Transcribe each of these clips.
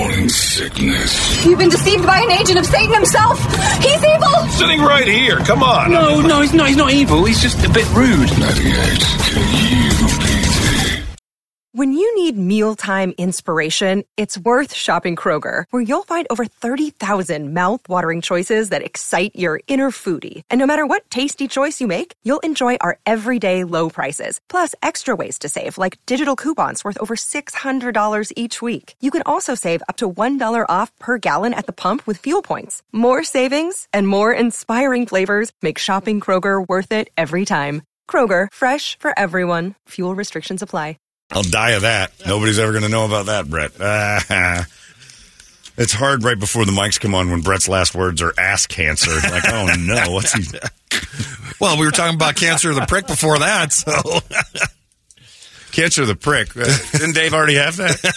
morning sickness. You've been deceived by an agent of Satan himself. He's evil. Sitting right here. Come on. No, he's not evil. He's just a bit rude. 98 KUPD. When you need mealtime inspiration, it's worth shopping Kroger, where you'll find over 30,000 mouth-watering choices that excite your inner foodie. And no matter what tasty choice you make, you'll enjoy our everyday low prices, plus extra ways to save, like digital coupons worth over $600 each week. You can also save up to $1 off per gallon at the pump with fuel points. More savings and more inspiring flavors make shopping Kroger worth it every time. Kroger, fresh for everyone. Fuel restrictions apply. I'll die of that. Nobody's ever going to know about that, Brett. It's hard right before the mics come on when Brett's last words are ass cancer. Like, oh no, what's he? Well, we were talking about cancer of the prick before that, so. Cancer of the prick. Didn't Dave already have that?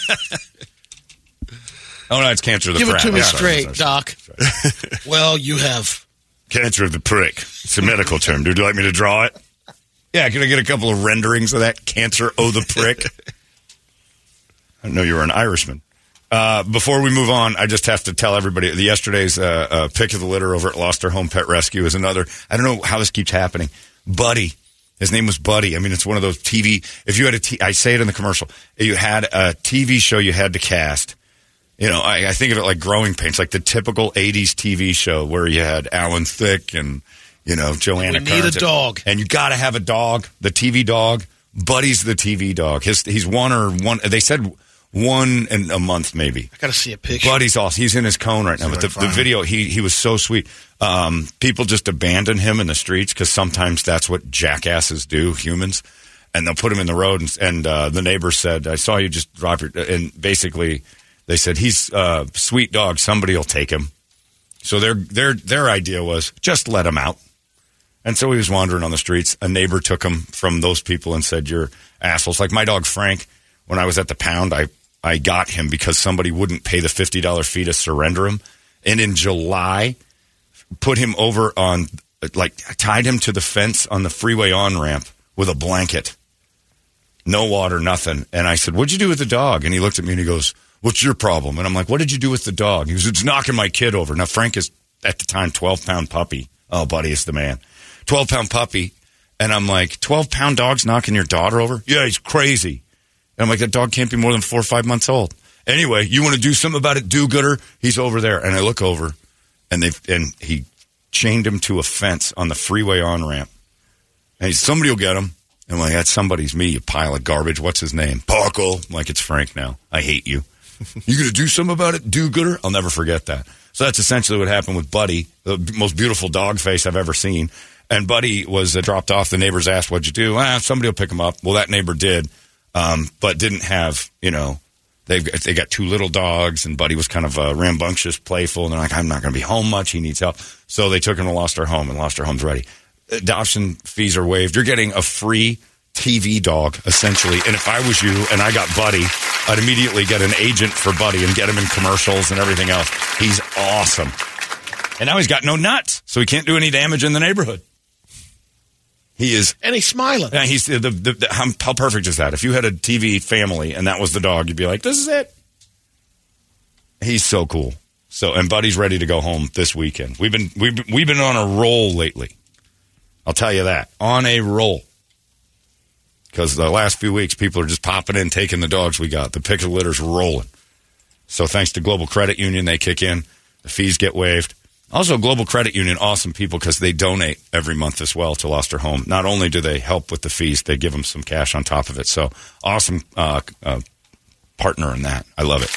Oh no, it's cancer of the Give prick. it to me straight, Doc. Well, you have. Cancer of the prick. It's a medical term. Would you like me to draw it? Yeah, can I get a couple of renderings of that? Cancer o' the prick. I know you were an Irishman. Before we move on, I just have to tell everybody, yesterday's pick of the litter over at Lost Our Home Pet Rescue is another, I don't know how this keeps happening. Buddy. His name was Buddy. I mean, it's one of those TV, if you had I say it in the commercial, you had a TV show you had to cast. You know, I think of it like Growing Pains, like the typical 80s TV show where you had Alan Thicke and, you know, Joanna We need a dog. And you got to have a dog, the TV dog. Buddy's the TV dog. He's one, they said one in a month maybe. I got to see a picture. Buddy's awesome. He's in his cone right now. But the video, he was so sweet. People just abandon him in the streets because sometimes that's what jackasses do, humans. And they'll put him in the road. And the neighbor said, I saw you just drop your, and basically they said, he's a sweet dog. Somebody will take him. So their idea was just let him out. And so he was wandering on the streets. A neighbor took him from those people and said, you're assholes. Like my dog Frank, when I was at the pound, I got him because somebody wouldn't pay the $50 fee to surrender him. And in July, put him over on, like, tied him to the fence on the freeway on-ramp with a blanket. No water, nothing. And I said, what'd you do with the dog? And he looked at me and he goes, what's your problem? And I'm like, what did you do with the dog? He goes, it's knocking my kid over. Now, Frank is, at the time, 12-pound puppy. Oh, Buddy is the man. 12-pound puppy. And I'm like, 12-pound dog's knocking your daughter over? Yeah, he's crazy. And I'm like, that dog can't be more than 4 or 5 months old. Anyway, you want to do something about it, do-gooder? He's over there. And I look over, and he chained him to a fence on the freeway on-ramp. And somebody will get him. And I'm like, that somebody's me, you pile of garbage. What's his name? Parkle. I'm like, it's Frank now. I hate you. You going to do something about it, do-gooder? I'll never forget that. So that's essentially what happened with Buddy, the most beautiful dog face I've ever seen. And Buddy was dropped off. The neighbors asked, what'd you do? Somebody will pick him up. Well, that neighbor did, but didn't have, you know, they got 2 little dogs, and Buddy was kind of rambunctious, playful, and they're like, I'm not going to be home much. He needs help. So they took him to Lost Our Home, and Lost Our Home's ready. Adoption fees are waived. You're getting a free TV dog, essentially. And if I was you and I got Buddy, I'd immediately get an agent for Buddy and get him in commercials and everything else. He's awesome. And now he's got no nuts, so he can't do any damage in the neighborhood. He is. And he's smiling. Yeah, he's how perfect is that? If you had a TV family and that was the dog, you'd be like, this is it. He's so cool. So, and Buddy's ready to go home this weekend. We've been on a roll lately. I'll tell you that. On a roll. Because the last few weeks, people are just popping in, taking the dogs we got. The pick of the litter's rolling. So thanks to Global Credit Union, they kick in. The fees get waived. Also, Global Credit Union, awesome people because they donate every month as well to Lost Our Home. Not only do they help with the fees, they give them some cash on top of it. So awesome partner in that. I love it.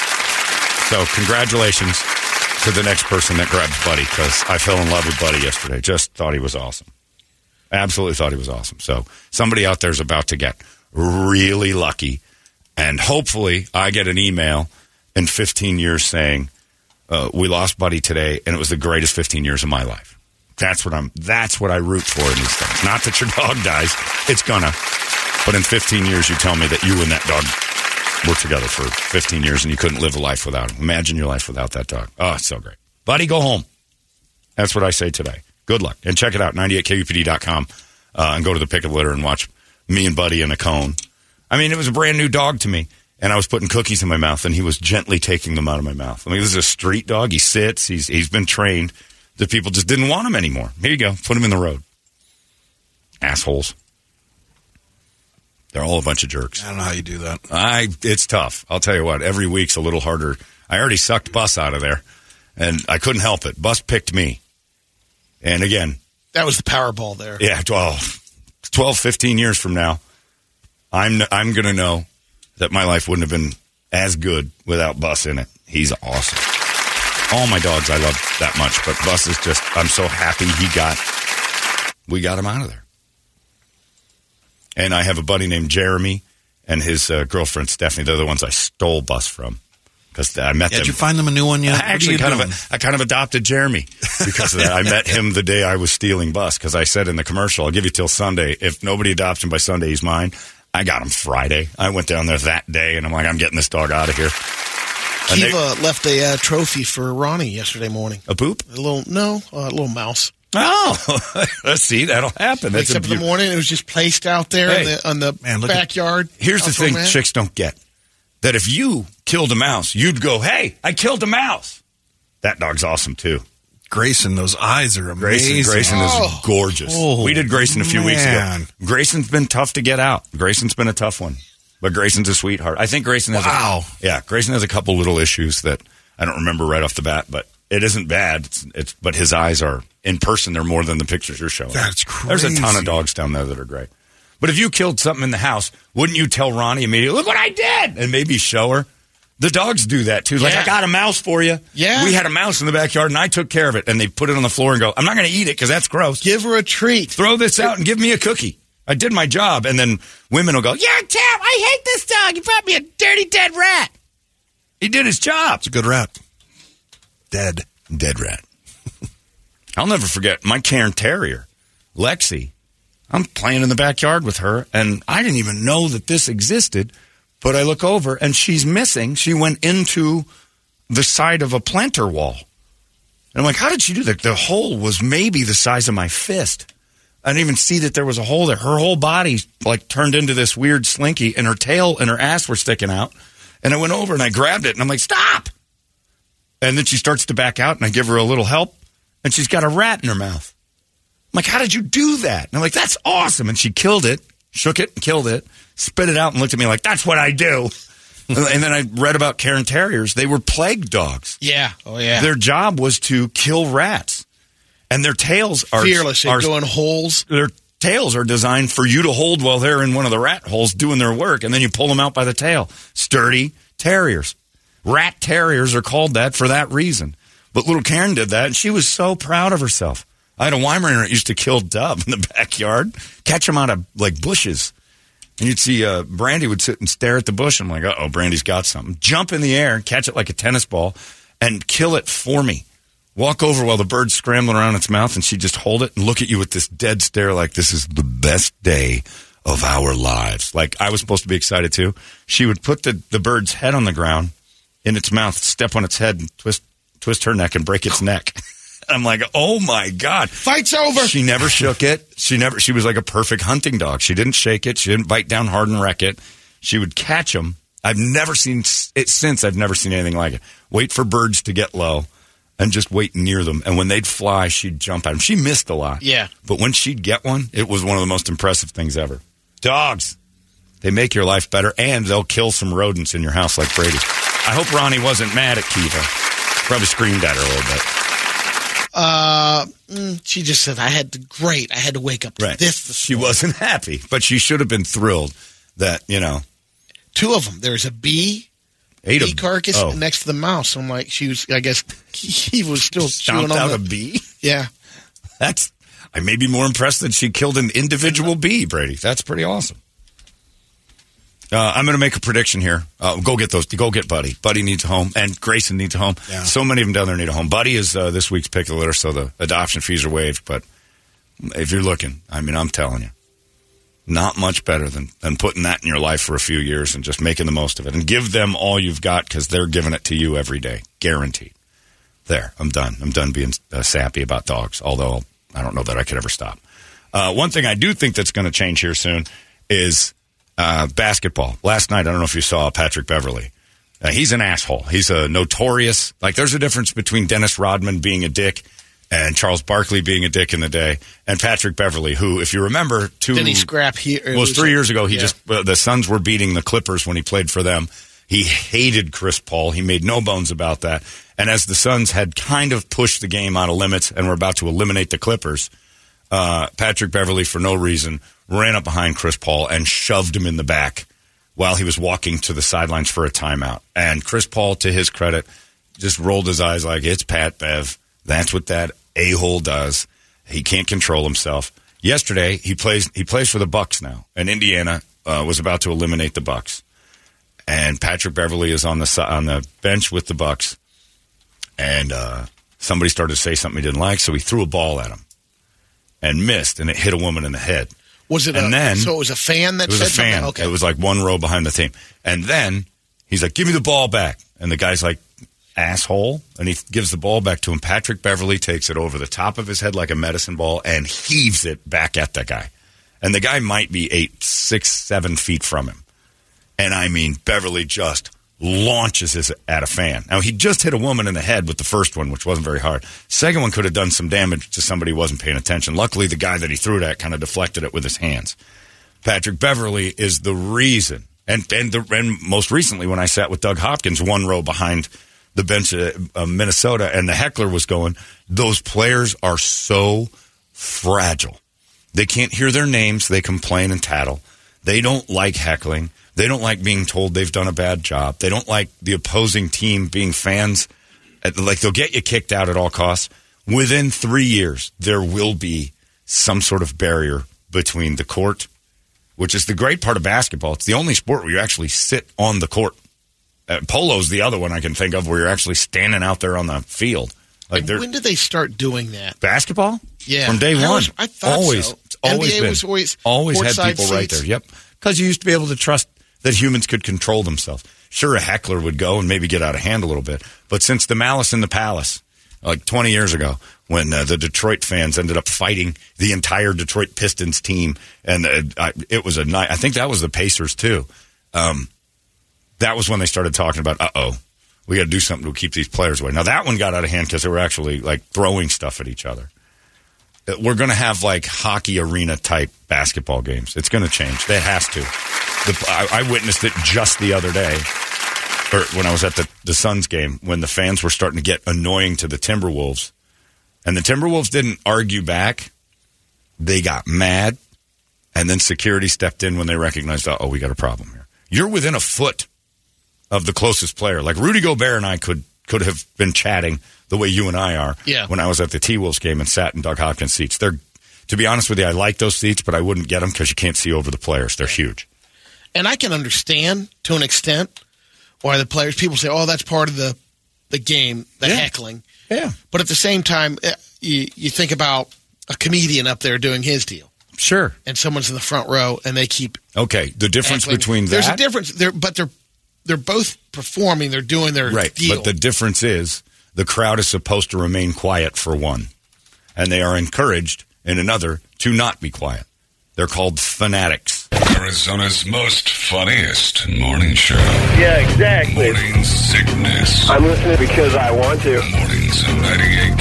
So congratulations to the next person that grabs Buddy because I fell in love with Buddy yesterday. Just thought he was awesome. Absolutely thought he was awesome. So somebody out there is about to get really lucky. And hopefully I get an email in 15 years saying, we lost Buddy today, and it was the greatest 15 years of my life. That's what I root for in these things. Not that your dog dies. It's gonna. But in 15 years, you tell me that you and that dog were together for 15 years and you couldn't live a life without him. Imagine your life without that dog. Oh, it's so great. Buddy, go home. That's what I say today. Good luck. And check it out, 98kupd.com, and go to the pick of the litter and watch me and Buddy in a cone. I mean, it was a brand new dog to me. and I was putting cookies in my mouth, and he was gently taking them out of my mouth. I mean, this is a street dog. He sits. He's been trained. The people just didn't want him anymore. Here you go. Put him in the road. Assholes. They're all a bunch of jerks. I don't know how you do that. It's tough. I'll tell you what. Every week's a little harder. I already sucked Bus out of there, and I couldn't help it. Bus picked me. And again. That was the Powerball there. Yeah, 12, 15 years from now, I'm going to know that my life wouldn't have been as good without Bus in it. He's awesome. All my dogs I love that much, but Bus is just, I'm so happy we got him out of there. And I have a buddy named Jeremy and his girlfriend Stephanie. They're the ones I stole Bus from because I met them. Did you find them a new one yet? I kind of adopted Jeremy because of that. I met him the day I was stealing Bus because I said in the commercial, I'll give you till Sunday. If nobody adopts him by Sunday, he's mine. I got him Friday. I went down there that day, and I'm like, I'm getting this dog out of here. Kiva left a trophy for Ronnie yesterday morning. A poop? A little mouse. Oh, let's see. That'll happen. Wakes up in the morning, it was just placed out there in the backyard. Here's the thing chicks don't get. That if you killed a mouse, you'd go, hey, I killed a mouse. That dog's awesome, too. Grayson, those eyes are amazing. Grayson is gorgeous. Oh, we did Grayson a few weeks ago. Grayson's been tough to get out. Grayson's been a tough one. But Grayson's a sweetheart. I think Grayson has Grayson has a couple little issues that I don't remember right off the bat, but it isn't bad. But his eyes are, in person, they're more than the pictures you're showing. That's crazy. There's a ton of dogs down there that are great. But if you killed something in the house, wouldn't you tell Ronnie immediately, look what I did? And maybe show her. The dogs do that, too. Like, I got a mouse for you. Yeah. We had a mouse in the backyard, and I took care of it. And they put it on the floor and go, I'm not going to eat it because that's gross. Give her a treat. Throw this out and give me a cookie. I did my job. And then women will go, yeah, Tim, I hate this dog. You brought me a dirty, dead rat. He did his job. It's a good rat. Dead rat. I'll never forget my Cairn Terrier, Lexi. I'm playing in the backyard with her, and I didn't even know that this existed. But I look over, and she's missing. She went into the side of a planter wall. And I'm like, how did she do that? The hole was maybe the size of my fist. I didn't even see that there was a hole there. Her whole body, like, turned into this weird slinky, and her tail and her ass were sticking out. And I went over, and I grabbed it, and I'm like, stop! And then she starts to back out, and I give her a little help, and she's got a rat in her mouth. I'm like, how did you do that? And I'm like, that's awesome. And she killed it, shook it, and killed it. Spit it out and looked at me like, that's what I do. And then I read about Cairn Terriers. They were plague dogs. Yeah. Oh, yeah. Their job was to kill rats. And their tails are... fearless. They go in holes. Their tails are designed for you to hold while they're in one of the rat holes doing their work. And then you pull them out by the tail. Sturdy terriers. Rat terriers are called that for that reason. But little Cairn did that, and she was so proud of herself. I had a Weimaraner that used to kill dove in the backyard. Catch them out of, like, bushes. And you'd see Brandy would sit and stare at the bush. I'm like, uh-oh, Brandy's got something. Jump in the air, catch it like a tennis ball, and kill it for me. Walk over while the bird's scrambling around its mouth, and she'd just hold it and look at you with this dead stare like this is the best day of our lives. Like, I was supposed to be excited, too. She would put the bird's head on the ground in its mouth, step on its head, and twist her neck and break its neck. I'm like, oh my God. Fight's over. She never shook it. She was like a perfect hunting dog. She didn't shake it. She didn't bite down hard and wreck it. She would catch them. I've never seen it since. I've never seen anything like it. Wait for birds to get low and just wait near them. And when they'd fly, she'd jump at them. She missed a lot. Yeah. But when she'd get one, it was one of the most impressive things ever. Dogs. They make your life better, and they'll kill some rodents in your house like Brady. I hope Ronnie wasn't mad at Kiva. Probably screamed at her a little bit. She just said, I had to wake up to this. She wasn't happy, but she should have been thrilled that, you know. Two of them. There's a bee carcass next to the mouse. I'm like, I guess he was still chewing on a bee? Yeah. I may be more impressed that she killed an individual bee, Brady. That's pretty awesome. I'm going to make a prediction here. Go get those. Go get Buddy. Buddy needs a home, and Grayson needs a home. Yeah. So many of them down there need a home. Buddy is this week's pick of the litter, so the adoption fees are waived. But if you're looking, I mean, I'm telling you, not much better than putting that in your life for a few years and just making the most of it. And give them all you've got because they're giving it to you every day. Guaranteed. There. I'm done. I'm done being sappy about dogs, although I don't know that I could ever stop. One thing I do think that's going to change here soon is Basketball. Last night, I don't know if you saw Patrick Beverley. He's an asshole. He's a notorious, there's a difference between Dennis Rodman being a dick and Charles Barkley being a dick in the day, and Patrick Beverley, who, if you remember, Didn't he scrap here? It was 3 years ago. He the Suns were beating the Clippers when he played for them. He hated Chris Paul. He made no bones about that. And as the Suns had kind of pushed the game out of limits and were about to eliminate the Clippers, Patrick Beverley, for no reason, ran up behind Chris Paul and shoved him in the back while he was walking to the sidelines for a timeout. And Chris Paul, to his credit, just rolled his eyes like, it's Pat Bev. That's what that a-hole does. He can't control himself. Yesterday, he plays for the Bucks now, and Indiana was about to eliminate the Bucks. And Patrick Beverley is on the bench with the Bucks, and somebody started to say something he didn't like, so he threw a ball at him and missed, and it hit a woman in the head. Was it? So it was a fan that said something? It was a fan. Okay. It was like one row behind the team. And then he's like, give me the ball back. And the guy's like, asshole. And he gives the ball back to him. Patrick Beverley takes it over the top of his head like a medicine ball and heaves it back at that guy. And the guy might be 8, 6, 7 feet from him. And I mean, Beverley just launches at a fan. Now, he just hit a woman in the head with the first one, which wasn't very hard. Second one could have done some damage to somebody who wasn't paying attention. Luckily, the guy that he threw it at kind of deflected it with his hands. Patrick Beverley is the reason. And most recently, when I sat with Doug Hopkins, one row behind the bench of Minnesota, and the heckler was going, those players are so fragile. They can't hear their names. They complain and tattle. They don't like heckling. They don't like being told they've done a bad job. They don't like the opposing team being fans. Like, they'll get you kicked out at all costs. Within 3 years, there will be some sort of barrier between the court, which is the great part of basketball. It's the only sport where you actually sit on the court. Polo's the other one I can think of where you're actually standing out there on the field. Like, when did they start doing that? Basketball? Yeah. From day one. I thought always. so. It's always NBA been. was always had courtside people right seats. there. Yep. Because you used to be able to trust that humans could control themselves. Sure, a heckler would go and maybe get out of hand a little bit. But since the Malice in the Palace, like 20 years ago, when the Detroit fans ended up fighting the entire Detroit Pistons team, and it was I think that was the Pacers too. That was when they started talking about, we got to do something to keep these players away. Now, that one got out of hand because they were actually like throwing stuff at each other. We're going to have like hockey arena type basketball games. It's going to change. It has to. I witnessed it just the other day, or when I was at the Suns game, when the fans were starting to get annoying to the Timberwolves. And the Timberwolves didn't argue back. They got mad. And then security stepped in when they recognized, we got a problem here. You're within a foot of the closest player. Like Rudy Gobert and I could have been chatting the way you and I are when I was at the T-Wolves game and sat in Doug Hopkins seats. To be honest with you, I like those seats, but I wouldn't get them because you can't see over the players. They're huge. And I can understand, to an extent, why the players, people say, that's part of the game, the heckling. Yeah. But at the same time, you think about a comedian up there doing his deal. Sure. And someone's in the front row, and they keep Okay, the difference heckling. between that... There's a difference, but they're both performing, they're doing their deal. But the difference is the crowd is supposed to remain quiet for one, and they are encouraged in another to not be quiet. They're called fanatics. Arizona's most funniest morning show. Yeah, exactly. Morning Sickness. I'm listening because I want to. Mornings of 98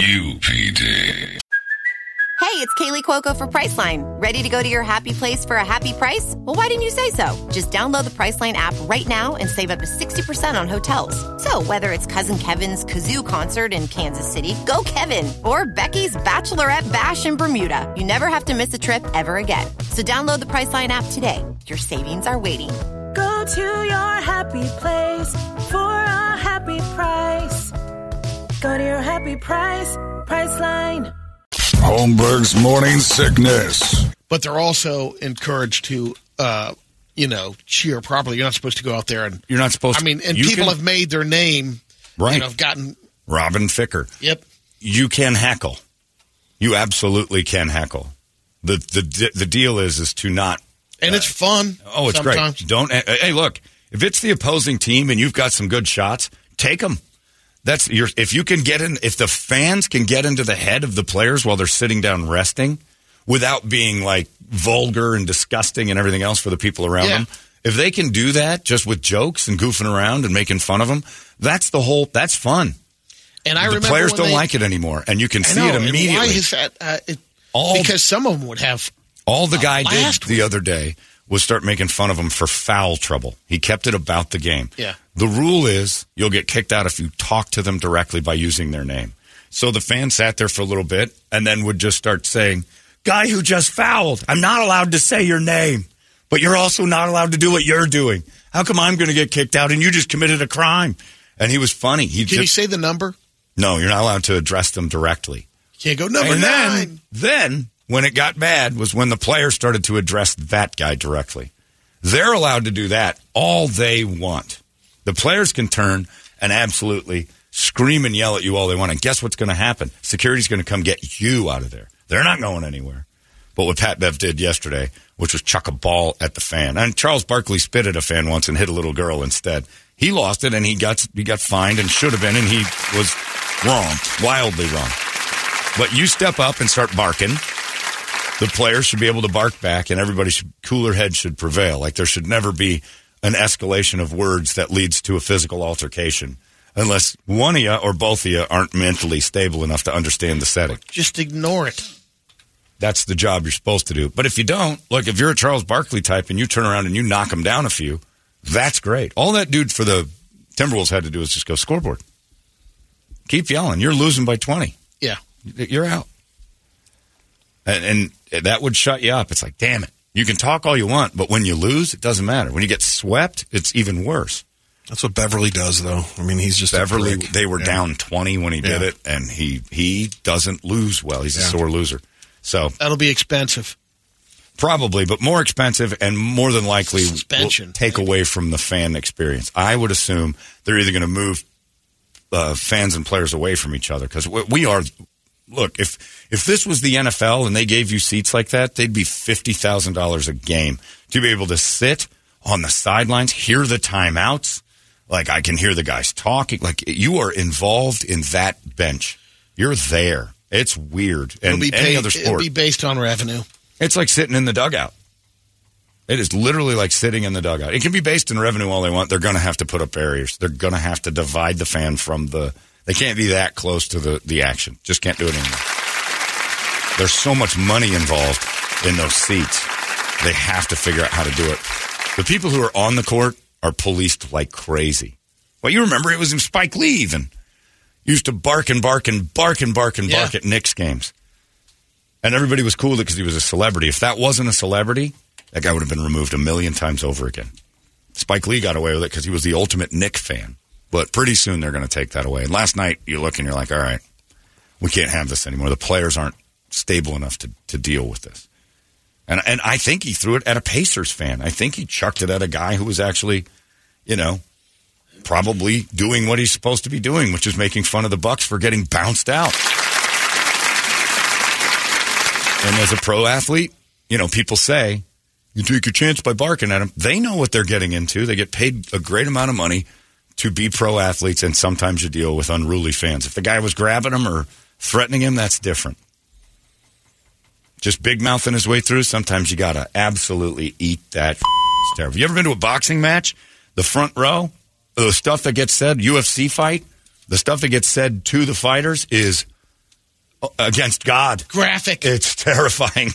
KUPD. Hey, it's Kaylee Cuoco for Priceline. Ready to go to your happy place for a happy price? Well, why didn't you say so? Just download the Priceline app right now and save up to 60% on hotels. So whether it's Cousin Kevin's Kazoo Concert in Kansas City, go Kevin, or Becky's Bachelorette Bash in Bermuda, you never have to miss a trip ever again. So download the Priceline app today. Your savings are waiting. Go to your happy place for a happy price. Go to your happy price, Priceline. Holmberg's Morning Sickness. But they're also encouraged to, cheer properly. You're not supposed to go out there and... You're not supposed to... I mean, and people have made their name, right? Have gotten... Robin Ficker. Yep. You can heckle. You absolutely can heckle. The deal is to not... And it's fun. Oh, it's sometimes. Great. Hey, look, if it's the opposing team and you've got some good shots, take them. If you can get in, if the fans can get into the head of the players while they're sitting down resting, without being like vulgar and disgusting and everything else for the people around them. If they can do that just with jokes and goofing around and making fun of them, that's fun. And I remember the players don't like it anymore, and you can see it immediately. Why is that? Because some of them would have. All the guy did the other day was start making fun of him for foul trouble. He kept it about the game. Yeah. The rule is you'll get kicked out if you talk to them directly by using their name. So the fan sat there for a little bit and then would just start saying, "Guy who just fouled, I'm not allowed to say your name, but you're also not allowed to do what you're doing. How come I'm going to get kicked out and you just committed a crime?" And he was funny. Can you say the number? No, you're not allowed to address them directly. You can't go number 9. Then, when it got bad, was when the players started to address that guy directly. They're allowed to do that all they want. The players can turn and absolutely scream and yell at you all they want. And guess what's going to happen? Security's going to come get you out of there. They're not going anywhere. But what Pat Bev did yesterday, which was chuck a ball at the fan. And Charles Barkley spit at a fan once and hit a little girl instead. He lost it, and he got fined and should have been, and he was wrong, wildly wrong. But you step up and start barking. The players should be able to bark back, and cooler heads should prevail. Like there should never be an escalation of words that leads to a physical altercation unless one of you or both of you aren't mentally stable enough to understand the setting. Just ignore it. That's the job you're supposed to do. But if you don't, look, if you're a Charles Barkley type and you turn around and you knock him down a few, that's great. All that dude for the Timberwolves had to do is just go scoreboard. Keep yelling. You're losing by 20. Yeah. You're out. And that would shut you up. It's like, damn it. You can talk all you want, but when you lose, it doesn't matter. When you get swept, it's even worse. That's what Beverly does, though. I mean, he's just Beverly. They were down 20 when he did it, and he doesn't lose well. He's a sore loser. So that'll be expensive. Probably, but more expensive and more than likely suspension take away from the fan experience. I would assume they're either going to move fans and players away from each other because we are. Look, if this was the NFL and they gave you seats like that, they'd be $50,000 a game to be able to sit on the sidelines, hear the timeouts. Like I can hear the guys talking. Like you are involved in that bench. You're there. It's weird. And any other sport, it'll be based on revenue. It's like sitting in the dugout. It is literally like sitting in the dugout. It can be based in revenue all they want. They're going to have to put up barriers. They're going to have to divide the fan from the. They can't be that close to the action. Just can't do it anymore. There's so much money involved in those seats. They have to figure out how to do it. The people who are on the court are policed like crazy. Well, you remember it was Spike Lee even. Used to bark at Knicks games. And everybody was cool because he was a celebrity. If that wasn't a celebrity, that guy would have been removed a million times over again. Spike Lee got away with it because he was the ultimate Knick fan. But pretty soon they're going to take that away. And last night you look and you're like, all right, we can't have this anymore. The players aren't stable enough to deal with this. And I think he threw it at a Pacers fan. I think he chucked it at a guy who was actually, probably doing what he's supposed to be doing, which is making fun of the Bucks for getting bounced out. And as a pro athlete, people say, you take your chance by barking at them. They know what they're getting into. They get paid a great amount of money to be pro athletes, and sometimes you deal with unruly fans. If the guy was grabbing him or threatening him, that's different. Just big mouthing his way through, sometimes you got to absolutely eat that. It's terrible. You ever been to a boxing match? The front row, the stuff that gets said, UFC fight, the stuff that gets said to the fighters is against God. Graphic. It's terrifying.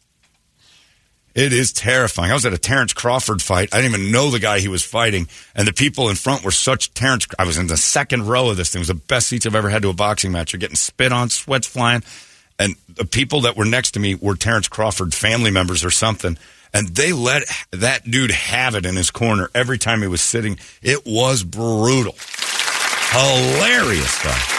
It is terrifying. I was at a Terrence Crawford fight. I didn't even know the guy he was fighting. And the people in front were such Terrence. I was in the second row of this thing. It was the best seats I've ever had to a boxing match. You're getting spit on, sweat's flying. And the people that were next to me were Terrence Crawford family members or something. And they let that dude have it in his corner every time he was sitting. It was brutal. Hilarious stuff.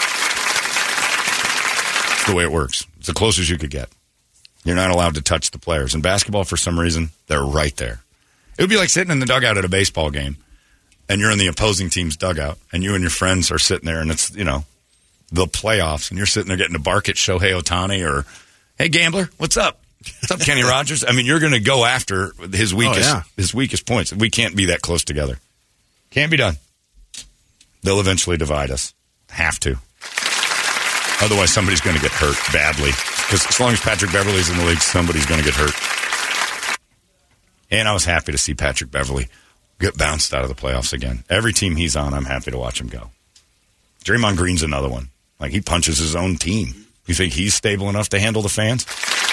It's the way it works. It's the closest you could get. You're not allowed to touch the players. In basketball, for some reason, they're right there. It would be like sitting in the dugout at a baseball game, and you're in the opposing team's dugout, and you and your friends are sitting there, and it's, the playoffs, and you're sitting there getting to bark at Shohei Ohtani or, hey, gambler, what's up? What's up, Kenny Rogers? I mean, you're going to go after his weakest points. We can't be that close together. Can't be done. They'll eventually divide us. Have to. Otherwise, somebody's going to get hurt badly. Because as long as Patrick Beverley's in the league, somebody's going to get hurt. And I was happy to see Patrick Beverley get bounced out of the playoffs again. Every team he's on, I'm happy to watch him go. Draymond Green's another one. Like, he punches his own team. You think he's stable enough to handle the fans?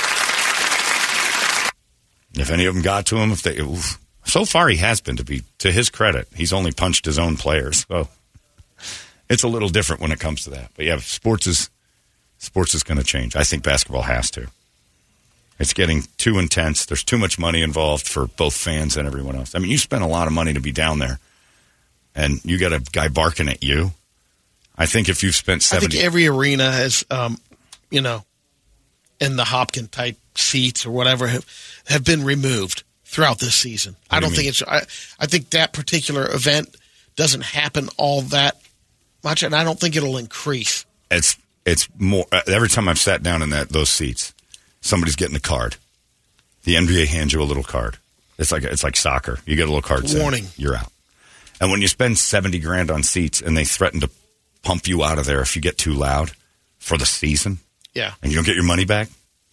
If any of them got to him, so far he has been, to his credit. He's only punched his own players. So it's a little different when it comes to that. But yeah, sports is going to change. I think basketball has to. It's getting too intense. There's too much money involved for both fans and everyone else. I mean, you spend a lot of money to be down there, and you got a guy barking at you. I think if you've spent 70... I think every arena has, in the Hopkins type seats or whatever have been removed throughout this season. I think that particular event doesn't happen all that much, and I don't think it'll increase. It's more every time I've sat down in those seats, somebody's getting a card. The NBA hands you a little card. It's like soccer. You get a little card. Warning. You're out. And when you spend $70,000 on seats and they threaten to pump you out of there if you get too loud for the season, yeah, and you don't get your money back.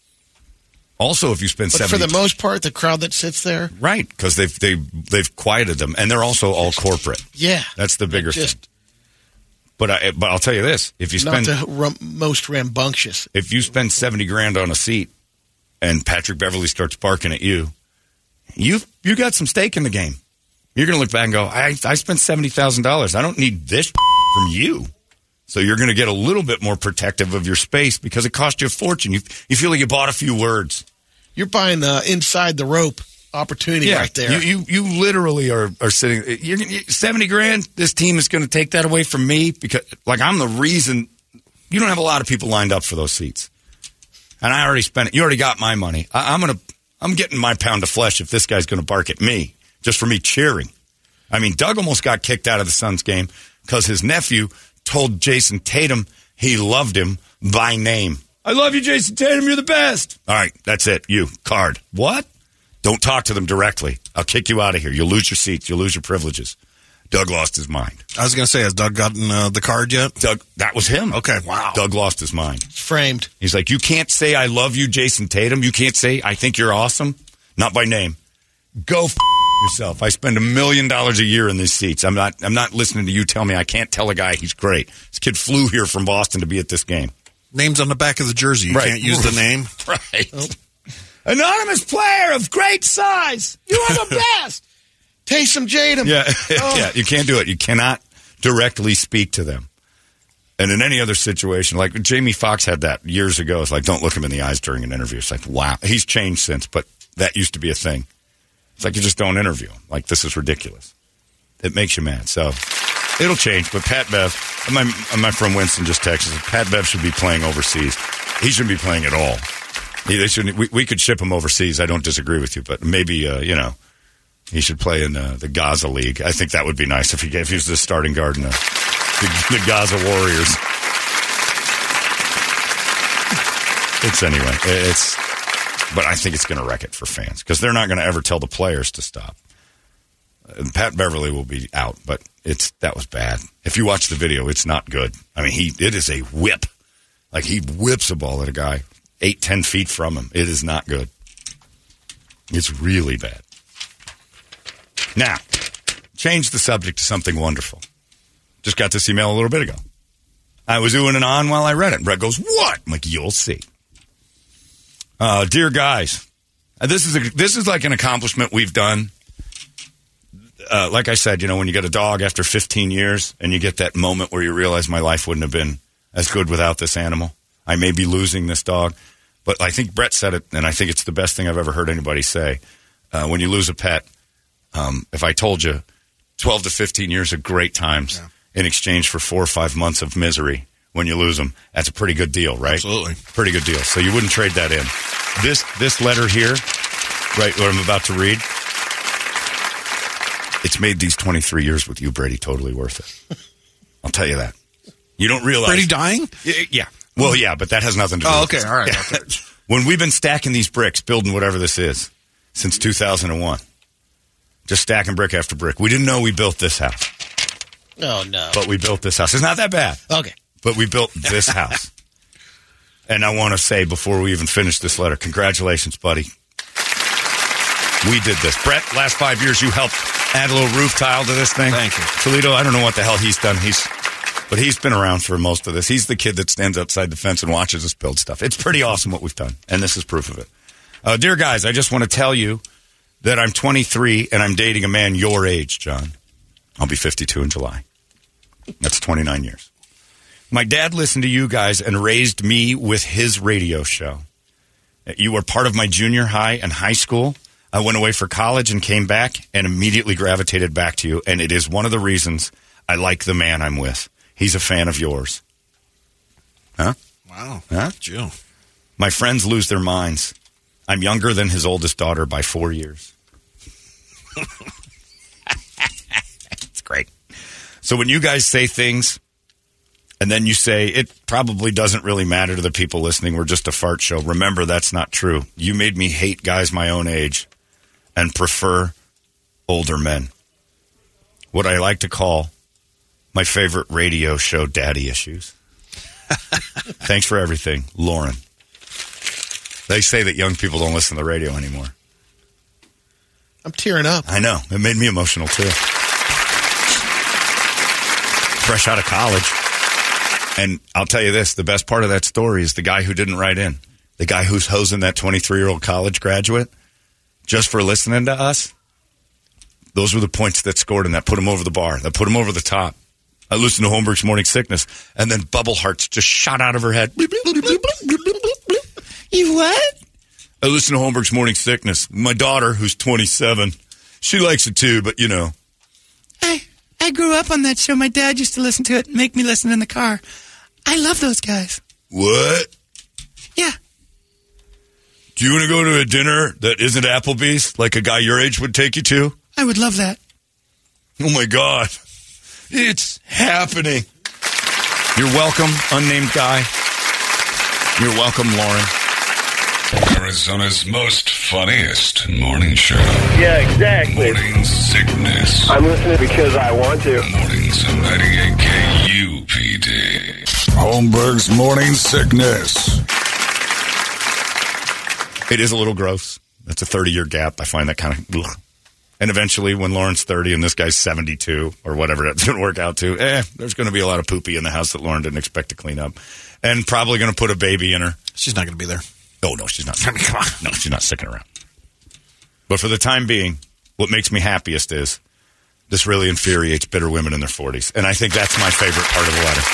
Also, if you spend $70,000, for the most part, the crowd that sits there, right? Because they've quieted them, and they're also all corporate. Yeah, that's the bigger thing. But I'll tell you this: if you spend not the most rambunctious, if you spend $70,000 on a seat, and Patrick Beverley starts barking at you, you got some stake in the game. You're going to look back and go, I spent $70,000. I don't need this from you. So you're going to get a little bit more protective of your space because it cost you a fortune. You feel like you bought a few words. You're buying inside the rope opportunity right there. You literally are sitting. You're $70,000. This team is going to take that away from me because, like, I'm the reason. You don't have a lot of people lined up for those seats, and I already spent it. You already got my money. I'm getting my pound of flesh if this guy's going to bark at me just for me cheering. I mean, Doug almost got kicked out of the Suns game because his nephew told Jason Tatum he loved him by name. I love you, Jason Tatum. You're the best. All right, that's it. You, card. What? Don't talk to them directly. I'll kick you out of here. You'll lose your seats. You'll lose your privileges. Doug lost his mind. I was going to say, has Doug gotten the card yet? Doug, that was him. Okay, wow. Doug lost his mind. It's framed. He's like, you can't say I love you, Jason Tatum. You can't say I think you're awesome. Not by name. Go yourself. I spend $1 million a year in these seats. I'm not listening to you tell me I can't tell a guy he's great. This kid flew here from Boston to be at this game. Name's on the back of the jersey. You can't use the name. Right. Oh. Anonymous player of great size. You are the best. Taysom Tatum. Yeah. Yeah, you can't do it. You cannot directly speak to them. And in any other situation, like Jamie Foxx had that years ago. It's like, don't look him in the eyes during an interview. It's like, wow. He's changed since, but that used to be a thing. It's like you just don't interview him. Like, this is ridiculous. It makes you mad. So it'll change. But Pat Bev, my friend Winston just texted, Pat Bev should be playing overseas. He shouldn't be playing at all. They shouldn't. We could ship him overseas. I don't disagree with you, but maybe he should play in the Gaza League. I think that would be nice if he was the starting guard in the Gaza Warriors. But I think it's going to wreck it for fans because they're not going to ever tell the players to stop. Pat Beverley will be out, but that was bad. If you watch the video, it's not good. I mean, it is a whip. Like, he whips a ball at a guy 8-10 feet from him. It is not good. It's really bad. Now, change the subject to something wonderful. Just got this email a little bit ago. I was oohing and ahhing while I read it. Brett goes, what? I'm like, you'll see. Dear guys, this is like an accomplishment we've done. Like I said, when you get a dog after 15 years and you get that moment where you realize my life wouldn't have been as good without this animal. I may be losing this dog. But I think Brett said it, and I think it's the best thing I've ever heard anybody say. When you lose a pet, if I told you 12 to 15 years of great times in exchange for 4 or 5 months of misery when you lose them, that's a pretty good deal, right? Absolutely. Pretty good deal. So you wouldn't trade that in. This letter here, right, what I'm about to read, it's made these 23 years with you, Brady, totally worth it. I'll tell you that. You don't realize. Brady dying? Yeah. Well, yeah, but that has nothing to do with it. All right. Yeah. When we've been stacking these bricks, building whatever this is, since 2001, just stacking brick after brick, we didn't know we built this house. Oh, no. But we built this house. It's not that bad. Okay. But we built this house. And I want to say, before we even finish this letter, congratulations, buddy. We did this. Brett, last 5 years, you helped add a little roof tile to this thing. Thank you. Toledo, I don't know what the hell he's done. But he's been around for most of this. He's the kid that stands outside the fence and watches us build stuff. It's pretty awesome what we've done, and this is proof of it. Dear guys, I just want to tell you that I'm 23 and I'm dating a man your age, John. I'll be 52 in July. That's 29 years. My dad listened to you guys and raised me with his radio show. You were part of my junior high and high school. I went away for college and came back and immediately gravitated back to you, and it is one of the reasons I like the man I'm with. He's a fan of yours. Huh? Wow. Huh? Joe. My friends lose their minds. I'm younger than his oldest daughter by 4 years. It's great. So when you guys say things and then you say it probably doesn't really matter to the people listening, we're just a fart show, remember that's not true. You made me hate guys my own age and prefer older men. What I like to call my favorite radio show, Daddy Issues. Thanks for everything, Lauren. They say that young people don't listen to the radio anymore. I'm tearing up. I know. It made me emotional, too. Fresh out of college. And I'll tell you this, the best part of that story is the guy who didn't write in. The guy who's hosing that 23-year-old college graduate just for listening to us. Those were the points that scored him, that put him over the bar, that put him over the top. I listened to Holmberg's Morning Sickness, and then bubble hearts just shot out of her head. You what? I listen to Holmberg's Morning Sickness. My daughter, who's 27, she likes it too, but you know. I grew up on that show. My dad used to listen to it and make me listen in the car. I love those guys. What? Yeah. Do you want to go to a dinner that isn't Applebee's, like a guy your age would take you to? I would love that. Oh, my God. It's happening. You're welcome, unnamed guy. You're welcome, Lauren. Arizona's most funniest morning show. Yeah, exactly. Morning Sickness. I'm listening because I want to. Mornings of 98 KUPD. Holmberg's Morning Sickness. It is a little gross. That's a 30-year gap. I find that kind of... Ugh. And eventually, when Lauren's 30 and this guy's 72, or whatever it's going to work out to, there's going to be a lot of poopy in the house that Lauren didn't expect to clean up. And probably going to put a baby in her. She's not going to be there. Oh, no, she's not. Come on. No, she's not sticking around. But for the time being, what makes me happiest is this really infuriates bitter women in their 40s. And I think that's my favorite part of the letter.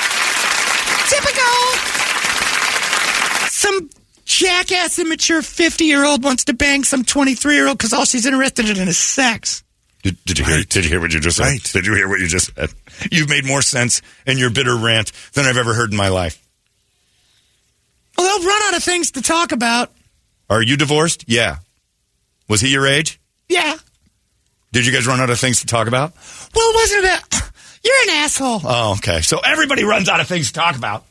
Typical! Some jackass, immature 50-year-old wants to bang some 23-year-old because all she's interested in is sex. Did you hear? Did you hear what you just said? Right. Did you hear what you just said? You've made more sense in your bitter rant than I've ever heard in my life. Well, they'll run out of things to talk about. Are you divorced? Yeah. Was he your age? Yeah. Did you guys run out of things to talk about? Well, wasn't it you're an asshole. Oh, okay. So everybody runs out of things to talk about.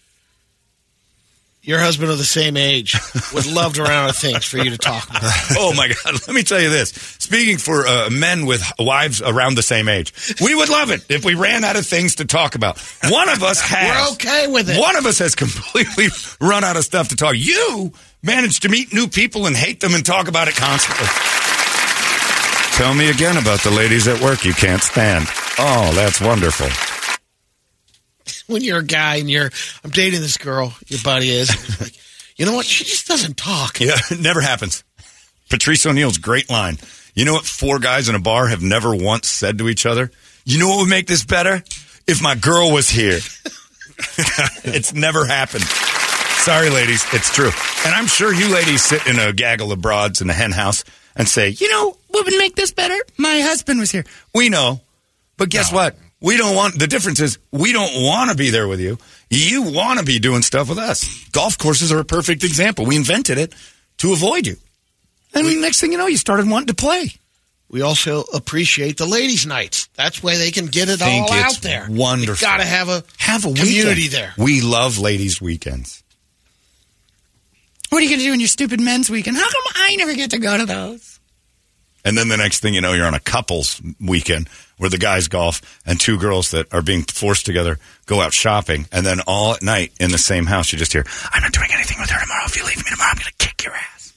Your husband of the same age would love to run out of things for you to talk about. Oh, my God. Let me tell you this. Speaking for men with wives around the same age, we would love it if we ran out of things to talk about. One of us has. We're okay with it. One of us has completely run out of stuff to talk. You managed to meet new people and hate them and talk about it constantly. Tell me again about the ladies at work you can't stand. Oh, that's wonderful. When you're a guy and I'm dating this girl, your buddy is, and he's like, you know what? She just doesn't talk. Yeah, it never happens. Patrice O'Neal's great line. You know what 4 guys in a bar have never once said to each other? You know what would make this better? If my girl was here. It's never happened. Sorry, ladies. It's true. And I'm sure you ladies sit in a gaggle of broads in the hen house and say, you know what would make this better? My husband was here. We know. But guess what? We don't want, the difference is we don't want to be there with you. You want to be doing stuff with us. Golf courses are a perfect example. We invented it to avoid you. And next thing you know, you started wanting to play. We also appreciate the ladies' nights. That's why they can get it all out there. Wonderful. You got to have a weekend. community there. We love ladies' weekends. What are you going to do in your stupid men's weekend? How come I never get to go to those? And then the next thing you know, you're on a couples weekend where the guys golf and 2 girls that are being forced together go out shopping. And then all at night in the same house, you just hear, I'm not doing anything with her tomorrow. If you leave me tomorrow, I'm going to kick your ass.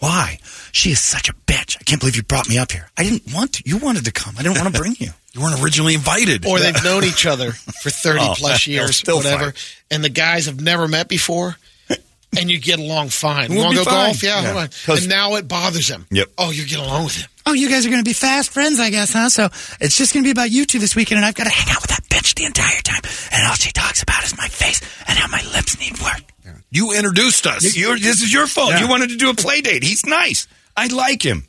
Why? She is such a bitch. I can't believe you brought me up here. I didn't want to. You wanted to come. I didn't want to bring you. You weren't originally invited. Or they've known each other for 30-plus years, whatever, and the guys have never met before, and you get along fine. You want to go golf? Yeah. And now it bothers him. Yep. Oh, you get along with him. Oh, you guys are going to be fast friends, I guess, huh? So it's just going to be about you two this weekend, and I've got to hang out with that bitch the entire time. And all she talks about is my face and how my lips need work. You introduced us. This is your fault. Yeah. You wanted to do a play date. He's nice. I like him.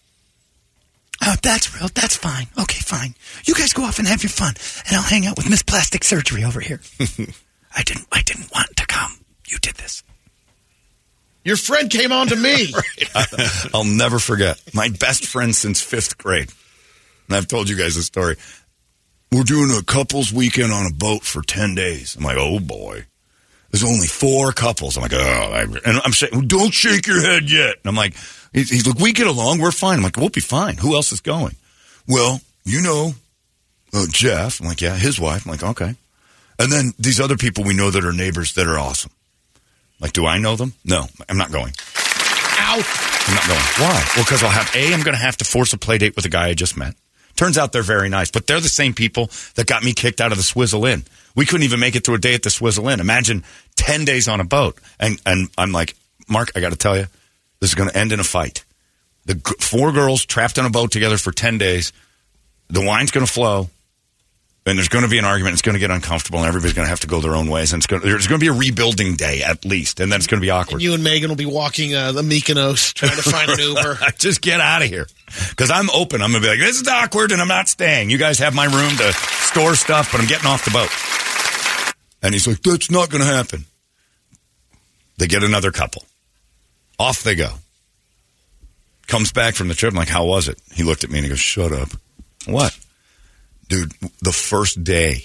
Oh, that's real. That's fine. Okay, fine. You guys go off and have your fun, and I'll hang out with Miss Plastic Surgery over here. I didn't want to come. You did this. Your friend came on to me. I'll never forget. My best friend since 5th grade. And I've told you guys this story. We're doing a couples weekend on a boat for 10 days. I'm like, oh, boy. There's only 4 couples. I'm like, and I'm saying, don't shake your head yet. And I'm like, he's like, we get along. We're fine. I'm like, we'll be fine. Who else is going? Well, Jeff. I'm like, yeah, his wife. I'm like, okay. And then these other people we know that are neighbors that are awesome. Like, do I know them? No, I'm not going. Out. I'm not going. Why? Well, because I'm going to have to force a play date with a guy I just met. Turns out they're very nice, but they're the same people that got me kicked out of the Swizzle Inn. We couldn't even make it through a day at the Swizzle Inn. Imagine 10 days on a boat. And I'm like, Mark, I got to tell you, this is going to end in a fight. The 4 girls trapped on a boat together for 10 days. The wine's going to flow. And there's going to be an argument. It's going to get uncomfortable, and everybody's going to have to go their own ways. And there's going to be a rebuilding day, at least. And then it's going to be awkward. And you and Megan will be walking the Mykonos trying to find an Uber. Just get out of here. Because I'm open. I'm going to be like, this is awkward, and I'm not staying. You guys have my room to store stuff, but I'm getting off the boat. And he's like, that's not going to happen. They get another couple. Off they go. Comes back from the trip. I'm like, how was it? He looked at me and he goes, shut up. What? Dude, the first day,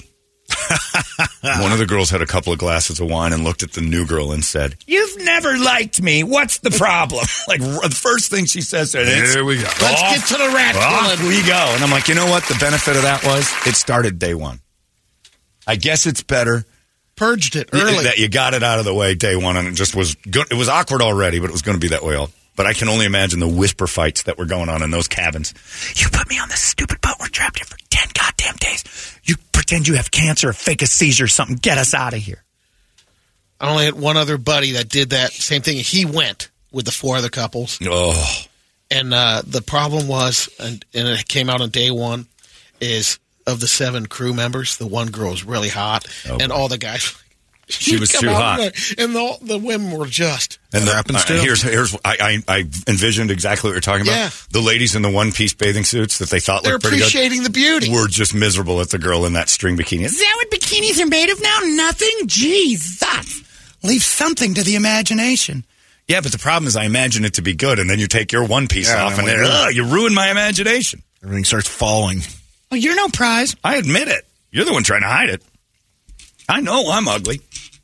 one of the girls had a couple of glasses of wine and looked at the new girl and said, you've never liked me. What's the problem? Like, the first thing she says, here we go. Let's get to the rat. Off we go. And I'm like, you know what? The benefit of that was it started day 1. I guess it's better. Purged it early. That you got it out of the way day 1, and it just was good. It was awkward already, but it was going to be that way all. But I can only imagine the whisper fights that were going on in those cabins. You put me on this stupid boat. We're trapped here for 10 goddamn days. You pretend you have cancer or fake a seizure or something. Get us out of here. I only had one other buddy that did that same thing. He went with the 4 other couples. Oh. And the problem was, and it came out on day 1, is of the 7 crew members, the one girl was really hot. Oh, and all the guys... She was too hot. And the women were just... And here's I envisioned exactly what you're talking about. Yeah. The ladies in the one-piece bathing suits that they thought looked pretty good. They're appreciating the beauty. Were just miserable at the girl in that string bikini. Is that what bikinis are made of now? Nothing? Jesus. Leave something to the imagination. Yeah, but the problem is I imagine it to be good, and then you take your one piece off, and then you ruin my imagination. Everything starts falling. Well, you're no prize. I admit it. You're the one trying to hide it. I know I'm ugly.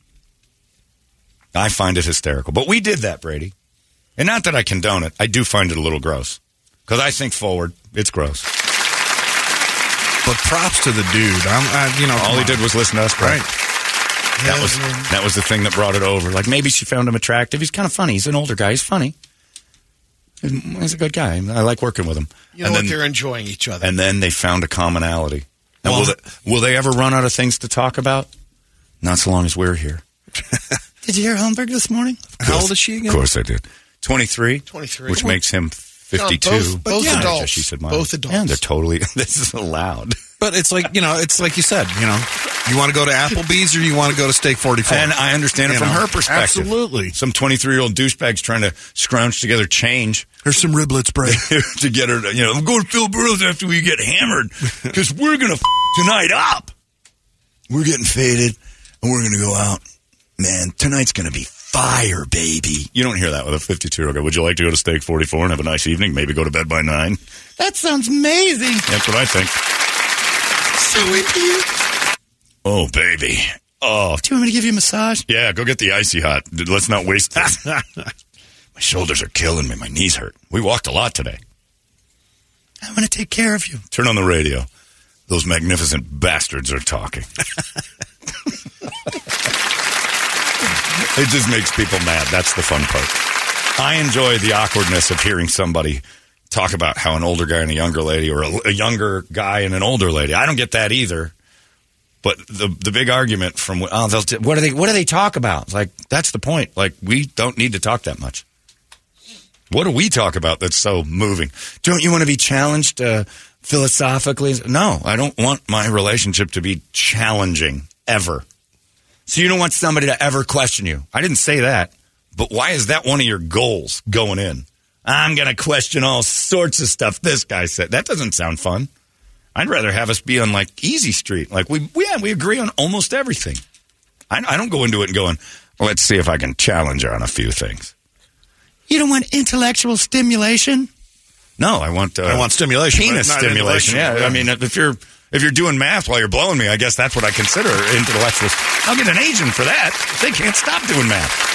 I find it hysterical. But we did that, Brady. And not that I condone it. I do find it a little gross. Because I think forward, it's gross. But props to the dude. All he did was listen to us, right? That was the thing that brought it over. Like, maybe she found him attractive. He's kind of funny. He's an older guy. He's funny. He's a good guy. I like working with him. You know what? They're enjoying each other. And then they found a commonality. And will they ever run out of things to talk about? Not so long as we're here. Did you hear Holmberg this morning? How old is she again? Of course I did. 23. Which makes him 52. Both adults. She said mine. Both adults. Yeah, they're totally... This is allowed. But it's like, it's like you said, you want to go to Applebee's or you want to go to Steak 44? And I understand it from her perspective. Absolutely. Some 23-year-old douchebags trying to scrounge together change. Here's some riblets, Bray. to get her, I'm going to Phil Burrows after we get hammered because we're going to tonight up. We're getting faded and we're going to go out. Man, tonight's going to be fire, baby. You don't hear that with a 52-year-old guy. Would you like to go to Steak 44 and have a nice evening? Maybe go to bed by 9? That sounds amazing. That's what I think. So into you. Oh, baby. Oh. Do you want me to give you a massage? Yeah, go get the icy hot. Let's not waste this. My shoulders are killing me. My knees hurt. We walked a lot today. I want to take care of you. Turn on the radio. Those magnificent bastards are talking. It just makes people mad. That's the fun part. I enjoy the awkwardness of hearing somebody talk about how an older guy and a younger lady, or a younger guy and an older lady. I don't get that either. But the big argument from what do they talk about? It's like, that's the point. Like, we don't need to talk that much. What do we talk about that's so moving? Don't you want to be challenged philosophically? No, I don't want my relationship to be challenging ever. So you don't want somebody to ever question you. I didn't say that. But why is that one of your goals going in? I'm going to question all sorts of stuff this guy said. That doesn't sound fun. I'd rather have us be on, like, easy street. Like, we agree on almost everything. I don't go into it and going, well, let's see if I can challenge her on a few things. You don't want intellectual stimulation? No, I want stimulation. Penis stimulation. Yeah, I mean, if you're doing math while you're blowing me, I guess that's what I consider intellectual. I'll get an Asian for that. They can't stop doing math.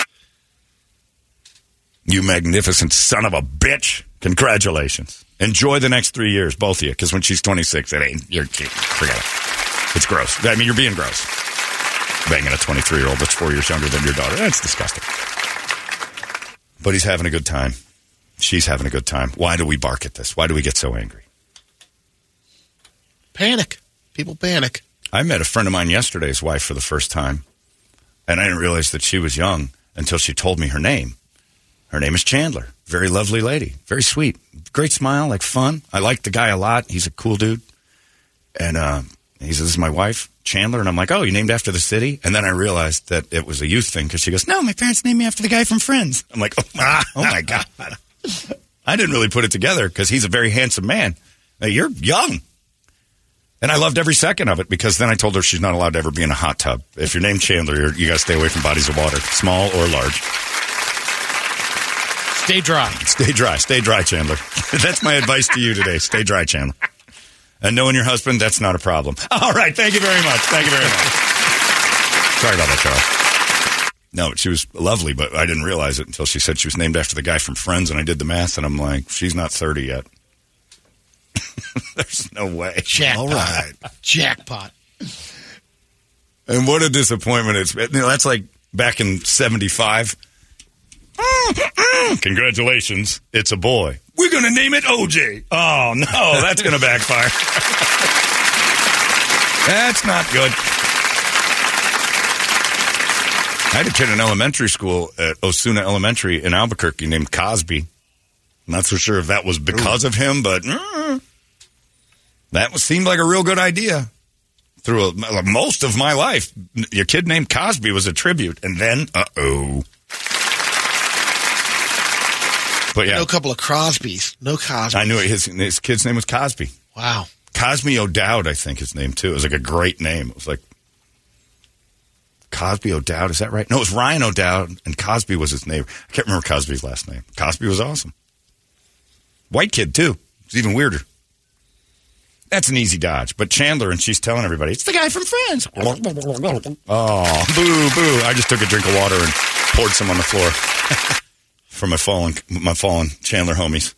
You magnificent son of a bitch. Congratulations. Enjoy the next 3 years, both of you, because when she's 26, forget it. It's gross. I mean, you're being gross. Banging a 23-year-old that's 4 years younger than your daughter. That's disgusting. But he's having a good time. She's having a good time. Why do we bark at this? Why do we get so angry? Panic. People panic. I met a friend of mine yesterday's wife for the first time, and I didn't realize that she was young until she told me her name. Her name is Chandler. Very lovely lady. Very sweet. Great smile, like fun. I like the guy a lot. He's a cool dude. And he says, this is my wife, Chandler. And I'm like, oh, you named after the city? And then I realized that it was a youth thing because she goes, no, my parents named me after the guy from Friends. I'm like, oh my God. I didn't really put it together because he's a very handsome man. Now, you're young. And I loved every second of it because then I told her she's not allowed to ever be in a hot tub. If you're named Chandler, you got to stay away from bodies of water, small or large. Stay dry. Stay dry. Stay dry, Chandler. That's my advice to you today. Stay dry, Chandler. And knowing your husband, that's not a problem. All right. Thank you very much. Thank you very much. Sorry about that, Charles. No, she was lovely, but I didn't realize it until she said she was named after the guy from Friends, and I did the math, and I'm like, she's not 30 yet. There's no way. Jackpot. All right. Jackpot. And what a disappointment it's been. That's like back in 75. Congratulations, it's a boy. We're going to name it OJ. Oh, no, that's going to backfire. That's not good. I had a kid in elementary school at Osuna Elementary in Albuquerque named Cosby. I'm not so sure if that was because of him, but that seemed like a real good idea. Through most of my life, your kid named Cosby was a tribute. And then, But yeah, I know a couple of Crosbys. No Cosby. I knew it. His kid's name was Cosby. Wow. Cosme O'Dowd, I think his name, too. It was like a great name. It was like Cosby O'Dowd. Is that right? No, it was Ryan O'Dowd, and Cosby was his neighbor. I can't remember Cosby's last name. Cosby was awesome. White kid, too. It's even weirder. That's an easy dodge. But Chandler, and she's telling everybody, it's the guy from Friends. Oh, boo, boo. I just took a drink of water and poured some on the floor. For my fallen Chandler homies.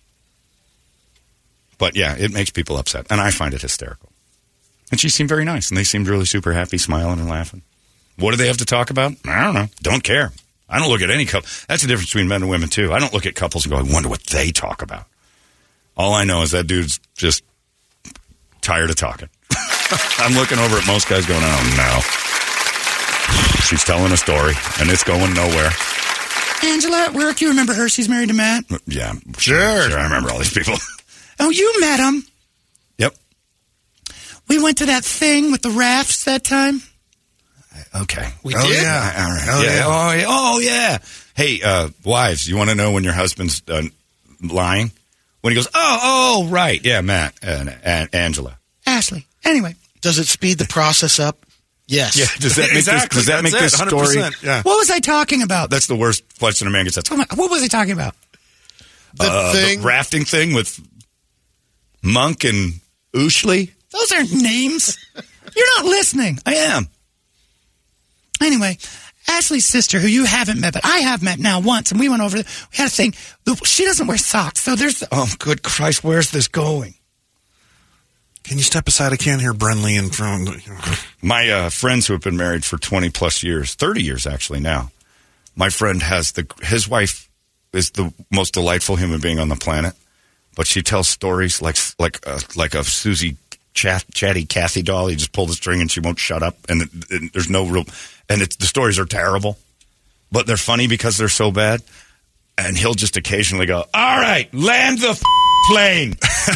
But yeah, it makes people upset. And I find it hysterical. And she seemed very nice. And they seemed really super happy, smiling and laughing. What do they have to talk about? I don't know. Don't care. I don't look at any couple. That's the difference between men and women, too. I don't look at couples and go, I wonder what they talk about. All I know is that dude's just tired of talking. I'm looking over at most guys going, oh, no. She's telling a story, and it's going nowhere. Angela at work, you remember her? She's married to Matt? Yeah. Sure. I remember all these people. Oh, you met him? Yep. We went to that thing with the rafts that time? Okay. We did? Yeah. All right. Oh, yeah. Hey, wives, you want to know when your husband's lying? When he goes, oh, right. Yeah, Matt and Angela. Ashley. Anyway. Does it speed the process up? Yes. Yeah. Does that make this story? Yeah. What was I talking about? That's the worst question a man gets asked. What was I talking about? The rafting thing with Monk and Ushley. Those aren't names. You're not listening. I am. Anyway, Ashley's sister, who you haven't met, but I have met now once, and we went over. We had a thing. She doesn't wear socks, so there's. Oh, good Christ! Where's this going? Can you step aside? I can't hear Brenly in front. My friends who have been married for 20 plus years, 30 years actually now. My friend has his wife is the most delightful human being on the planet, but she tells stories like a Susie chatty Cathy doll. You just pull the string and she won't shut up, and there's no real. And the stories are terrible, but they're funny because they're so bad. And he'll just occasionally go, "All right, land the plane,"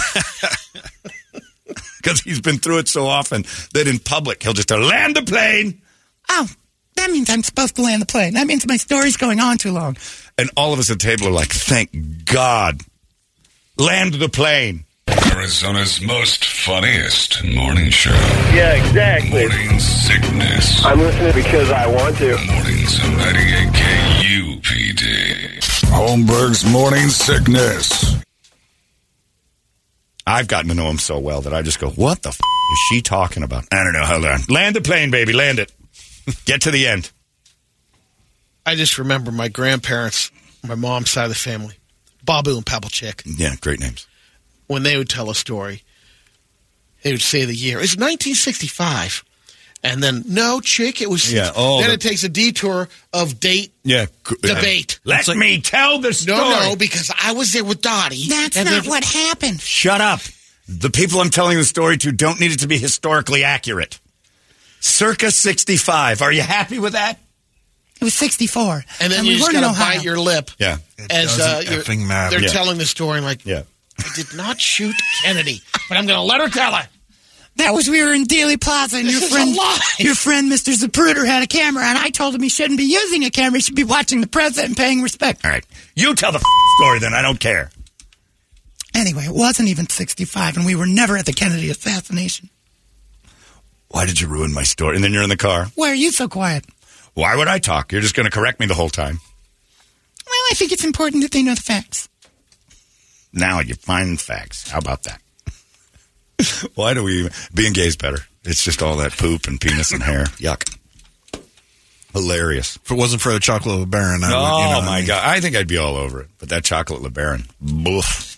because he's been through it so often that in public he'll just land the plane. Oh, that means I'm supposed to land the plane. That means my story's going on too long. And all of us at the table are like, "Thank God, land the plane." Arizona's most funniest morning show. Yeah, exactly. Morning Sickness. I'm listening because I want to. Mornings on 98 KUPD. Holmberg's Morning Sickness. I've gotten to know him so well that I just go, "What the is she talking about?" I don't know. Hold on. Land the plane, baby. Land it. Get to the end. I just remember my grandparents, my mom's side of the family, Babu and Pavlicek. Yeah, great names. When they would tell a story, they would say the year. It's 1965. And then, no, chick, it was... Yeah. Then it takes a detour of date debate. Let me tell the story. No, because I was there with Dottie. That's not what happened. Shut up. The people I'm telling the story to don't need it to be historically accurate. Circa 65. Are you happy with that? It was 64. And then you just got to bite your lip. Yeah. As effing matter. They're telling the story like, yeah. I did not shoot Kennedy, but I'm going to let her tell it. That was, we were in Dealey Plaza, and your friend, Mr. Zapruder, had a camera, and I told him he shouldn't be using a camera. He should be watching the president and paying respect. All right. You tell the story then. I don't care. Anyway, it wasn't even 65, and we were never at the Kennedy assassination. Why did you ruin my story? And then you're in the car. Why are you so quiet? Why would I talk? You're just going to correct me the whole time. Well, I think it's important that they know the facts. Now you find facts. How about that? Why do we... Being gay is better. It's just all that poop and penis and hair. Yuck. Hilarious. If it wasn't for the chocolate LeBaron, I would, my God. I think I'd be all over it. But that chocolate LeBaron. Boof.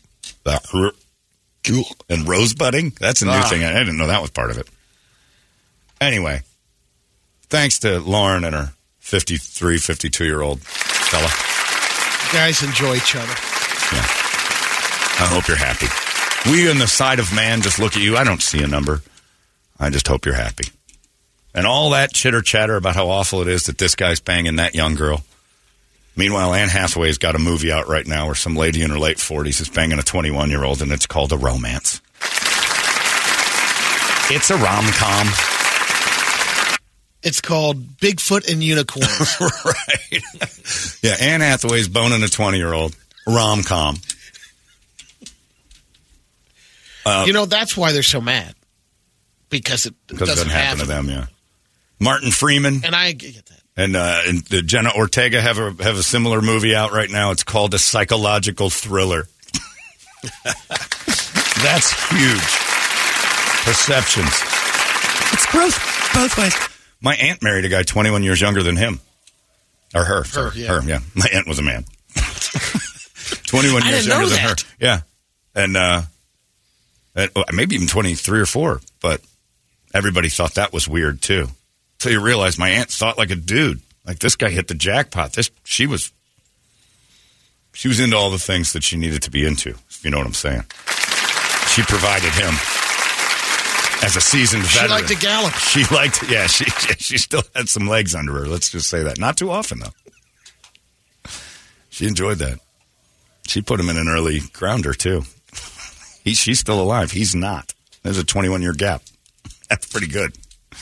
And rosebudding? That's a new thing. I didn't know that was part of it. Anyway. Thanks to Lauren and her 53, 52-year-old fella. You guys enjoy each other. Yeah. I hope you're happy. We on the side of man just look at you. I don't see a number. I just hope you're happy. And all that chitter-chatter about how awful it is that this guy's banging that young girl. Meanwhile, Anne Hathaway's got a movie out right now where some lady in her late 40s is banging a 21-year-old, and it's called A Romance. It's a rom-com. It's called Bigfoot and Unicorns. Right. Yeah, Anne Hathaway's boning a 20-year-old. Rom-com. That's why they're so mad. Because it doesn't happen to them, yeah. Martin Freeman. And I get that. And Jenna Ortega have a similar movie out right now. It's called A Psychological Thriller. That's huge. Perceptions. It's growth both ways. My aunt married a guy 21 years younger than him. Or her. Her, yeah. Her, yeah. My aunt was a man. 21 years younger than her. Yeah. And maybe even 23 or 4. But everybody thought that was weird, too. So you realize my aunt thought like a dude. Like, this guy hit the jackpot. She was into all the things that she needed to be into, if you know what I'm saying. She provided him as a seasoned veteran. She liked to gallop. She still had some legs under her. Let's just say that. Not too often, though. She enjoyed that. She put him in an early grounder, too. She's still alive. He's not. There's a 21-year gap. That's pretty good.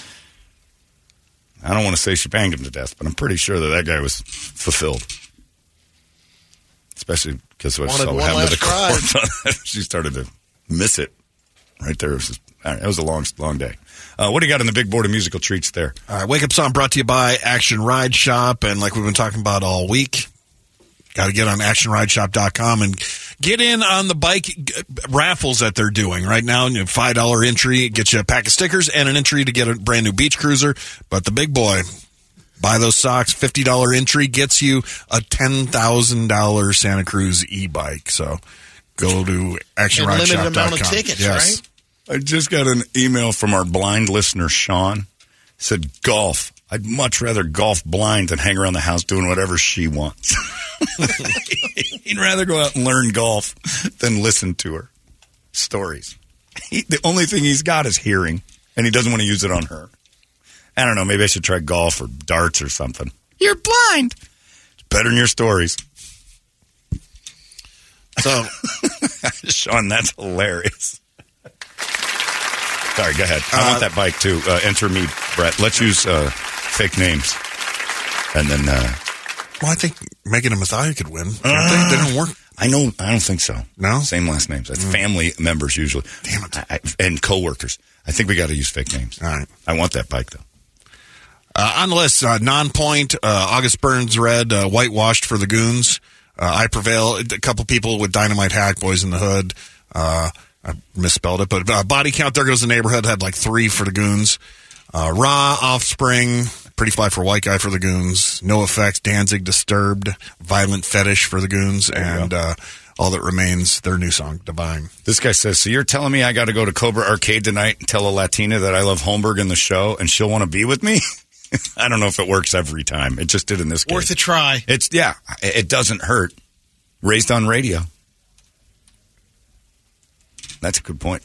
I don't want to say she banged him to death, but I'm pretty sure that guy was fulfilled. Especially because what happened to the corpse. She started to miss it right there. It was a long, long day. What do you got on the big board of musical treats there? All right, Wake Up Song brought to you by Action Ride Shop. And like we've been talking about all week, got to get on actionrideshop.com and get in on the bike raffles that they're doing right now. $5 entry gets you a pack of stickers and an entry to get a brand new beach cruiser. But the big boy, buy those socks, $50 entry gets you a $10,000 Santa Cruz e-bike. So go to actionrideshop.com. Limited amount of tickets, right? I just got an email from our blind listener, Sean. Said, golf. I'd much rather golf blind than hang around the house doing whatever she wants. He'd rather go out and learn golf than listen to her stories. The only thing he's got is hearing, and he doesn't want to use it on her. I don't know. Maybe I should try golf or darts or something. You're blind. It's better than your stories. So, Sean, that's hilarious. Sorry, go ahead. I want that bike, too. Enter me, Brett. Let's use fake names. And then... well, I think Megan and Matthias could win. They don't work. I know. I don't think so. No? Same last names. That's family members usually. Damn it. And coworkers. I think we got to use fake names. All right. I want that bike, though. On the list, Non-Point, August Burns Red, Whitewashed for the Goons. I Prevail, a couple people with Dynamite Hack, Boys in the Hood. I misspelled it, but Body Count, There Goes the Neighborhood, had like 3 for the Goons. Raw, Offspring, Pretty Fly for White Guy for the Goons. No Effects, Danzig, Disturbed, Violent Fetish for the Goons, and All That Remains, their new song, Divine. This guy says, so you're telling me I got to go to Cobra Arcade tonight and tell a Latina that I love Holmberg in the show and she'll want to be with me? I don't know if it works every time. It just did in this case. Worth a try. It doesn't hurt. Raised on radio. That's a good point.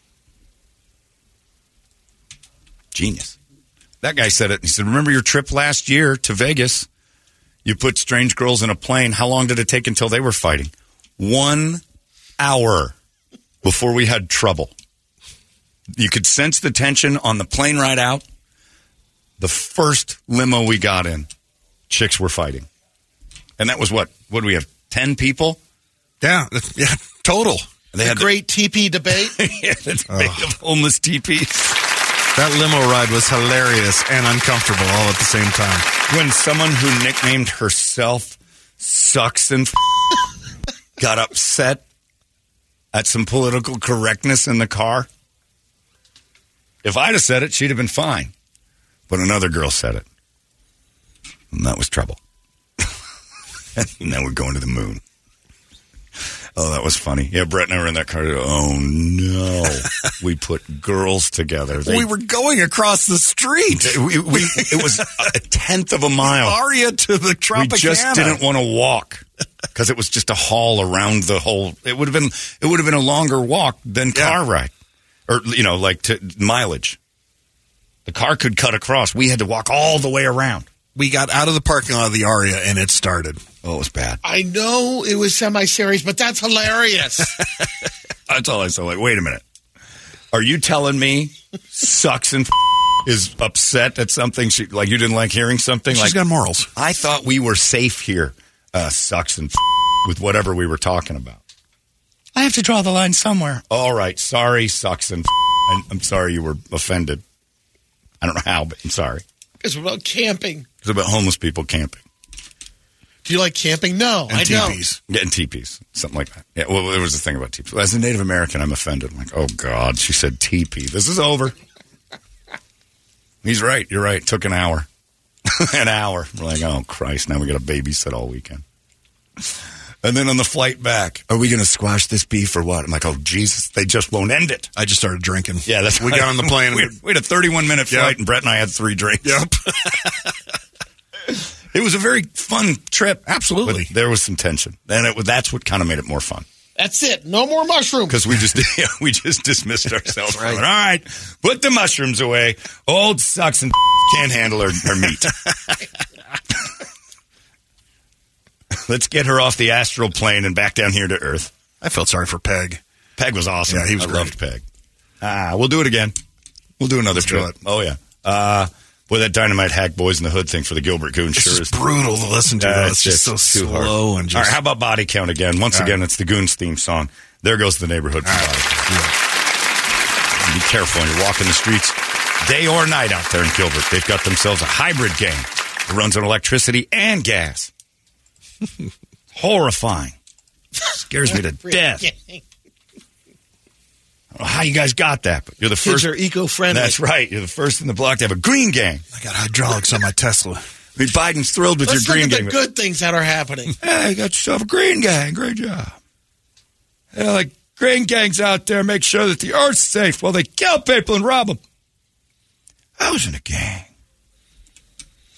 Genius. That guy said it. He said, remember your trip last year to Vegas? You put strange girls in a plane. How long did it take until they were fighting? 1 hour before we had trouble. You could sense the tension on the plane ride out. The first limo we got in, chicks were fighting. And that was what? What do we have, 10 people? Yeah, total. They had great teepee debate. Yeah, the debate of homeless teepees. That limo ride was hilarious and uncomfortable all at the same time. When someone who nicknamed herself Sucks and got upset at some political correctness in the car. If I'd have said it, she'd have been fine. But another girl said it. And that was trouble. And now we're going to the moon. Oh, that was funny. Yeah, Brett and I were in that car. Oh, no. We put girls together. We were going across the street. It was a tenth of a mile. Aria to the Tropicana. We just didn't want to walk because it was just a haul around the whole. It would have been a longer walk than car ride. Or, like to mileage. The car could cut across. We had to walk all the way around. We got out of the parking lot of the Aria, and it started. Oh, it was bad. I know it was semi-serious, but that's hilarious. That's all I saw. Like, wait a minute. Are you telling me Sucks and is upset at something? You didn't like hearing something? She's got morals. I thought we were safe here, Sucks and with whatever we were talking about. I have to draw the line somewhere. All right. Sorry, Sucks and I'm sorry you were offended. I don't know how, but I'm sorry. It's about camping. It's about homeless people camping. Do you like camping? No, and I teepees. don't. Yeah, and teepees. Something like that. Yeah, well, there was a thing about teepees. As a Native American, I'm offended. I'm like, oh, God, she said teepee. This is over. He's right. You're right. It took an hour. An hour. We're like, oh, Christ, now we got to babysit all weekend. And then on the flight back, are we going to squash this beef or what? I'm like, oh, Jesus, they just won't end it. I just started drinking. Yeah, that's we got on the plane. We had a 31-minute flight, and Brett and I had 3 drinks. Yep. It was a very fun trip. Absolutely. But there was some tension. And that's what kind of made it more fun. That's it. No more mushrooms. Because we just dismissed ourselves. Right. All right, put the mushrooms away. Old Sucks and can't handle her meat. Let's get her off the astral plane and back down here to Earth. I felt sorry for Peg. Peg was awesome. Yeah, he was I great. loved Peg. We'll do it again. We'll do another trip. Oh, yeah. Boy, that Dynamite Hack Boys in the Hood thing for the Gilbert Goon sure is brutal to listen to. It's just so slow and just... All right, how about Body Count again? Once again, it's the Goons theme song. There goes the neighborhood for Body Count. Yeah. Be careful when you're walking the streets, day or night out there in Gilbert. They've got themselves a hybrid gang that runs on electricity and gas. Horrifying. Scares me to death. I don't know how you guys got that, but you're the first. Kids are eco-friendly. That's right. You're the first in the block to have a green gang. I got hydraulics on my Tesla. I mean, Biden's thrilled with Let's your green look at gang. the good things that are happening. Hey, you got yourself a green gang. Great job. Yeah, like green gangs out there make sure that the earth's safe while they kill people and rob them. I was in a gang.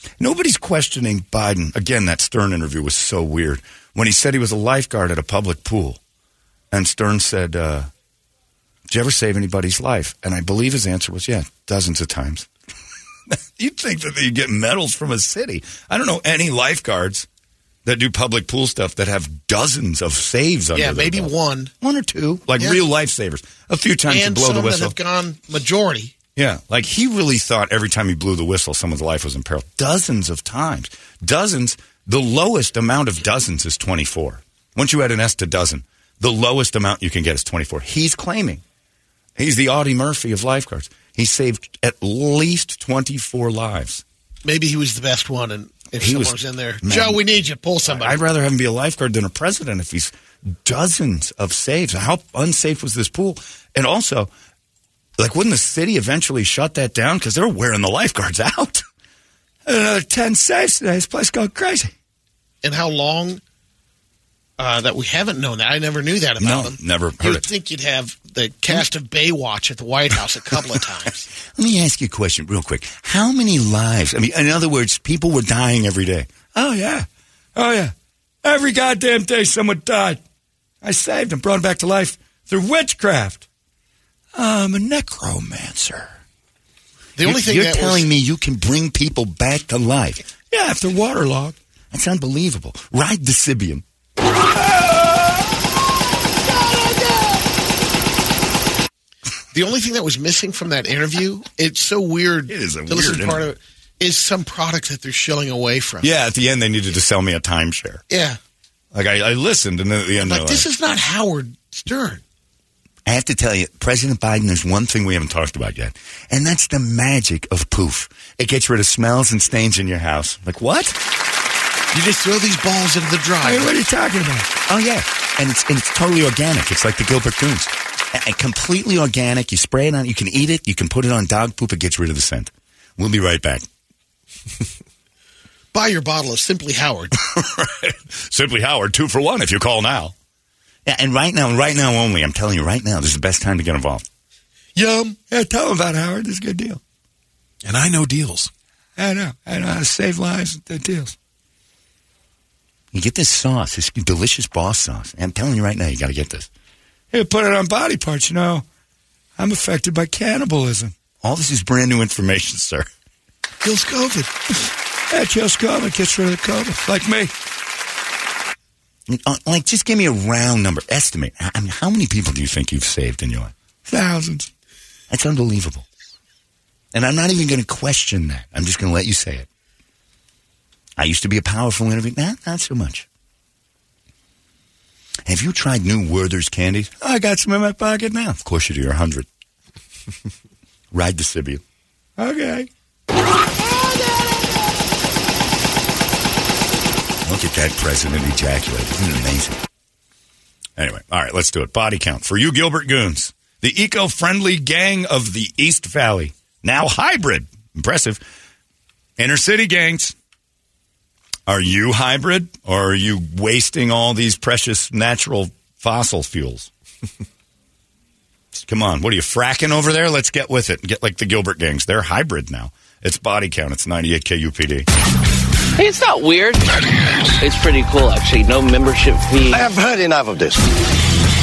Nobody's questioning Biden. Again, that Stern interview was so weird. When he said he was a lifeguard at a public pool, and Stern said, did you ever save anybody's life? And I believe his answer was, yeah, dozens of times. You'd think that you get medals from a city. I don't know any lifeguards that do public pool stuff that have dozens of saves under their maybe belt. One or two, like real lifesavers. A few times and you blow the whistle. And some that have gone majority. Yeah, like he really thought every time he blew the whistle, someone's life was in peril. Dozens of times. Dozens, the lowest amount of dozens is 24. Once you add an S to dozen, the lowest amount you can get is 24. He's claiming. He's the Audie Murphy of lifeguards. He saved at least 24 lives. Maybe he was the best one, and if someone was in there, man, Joe, we need you. Pull somebody. I'd rather have him be a lifeguard than a president if he's dozens of saves. How unsafe was this pool? And also, like, wouldn't the city eventually shut that down? Because they're wearing the lifeguards out. Another 10 saves today. This place going crazy. And how long that we haven't known that? I never knew that about them. Never heard it. You'd think you'd have the cast of Baywatch at the White House a couple of times. Let me ask you a question real quick. How many lives? I mean, in other words, people were dying every day. Oh, yeah. Oh, yeah. Every goddamn day someone died. I saved them, brought them back to life through witchcraft. I'm a necromancer. The only thing you're that telling me you can bring people back to life. Yeah, if they're waterlogged. That's unbelievable. Ride the Sibian. The only thing that was missing from that interview, it's so weird. It is a to weird listen to part of it, is some product that they're shilling away from. Yeah, at the end they needed to sell me a timeshare. Yeah. Like I listened, and then at the end like, this is not Howard Stern. I have to tell you, President Biden, there's one thing we haven't talked about yet, and that's the magic of poof. It gets rid of smells and stains in your house. Like, what? You just throw these balls into the dryer. Hey, what are you talking about? Oh, yeah. And it's totally organic. It's like the Gilbert Goons. And completely organic. You spray it on, you can eat it, you can put it on dog poop, it gets rid of the scent. We'll be right back. Buy your bottle of Simply Howard. Right. Simply Howard, 2 for 1 if you call now. Yeah, and right now only, I'm telling you right now, this is the best time to get involved. Yum. Yeah, tell them about Howard. This is a good deal. And I know deals. I know how to save lives with the deals. You get this sauce, this delicious boss sauce. I'm telling you right now, you got to get this. Hey, put it on body parts, you know. I'm affected by cannibalism. All this is brand new information, sir. Kills COVID. Yeah, kills COVID, gets rid of the COVID, like me. Like, just give me a round number. Estimate. I mean, how many people do you think you've saved in your life? Thousands. That's unbelievable. And I'm not even going to question that. I'm just going to let you say it. I used to be a powerful interview. Not so much. Have you tried new Werther's candies? Oh, I got some in my pocket now. Of course you do. You're 100. Ride the Sibian. Okay. Look at that president ejaculate. Isn't it amazing? Anyway, all right, let's do it. Body count. For you Gilbert Goons, the eco-friendly gang of the East Valley. Now hybrid. Impressive. Inner city gangs. Are you hybrid, or are you wasting all these precious natural fossil fuels? Come on. What are you, fracking over there? Let's get with it. Get like the Gilbert gangs. They're hybrid now. It's body count. It's 98 KUPD. Hey, it's not weird. It's pretty cool, actually. No membership fee. I have heard enough of this.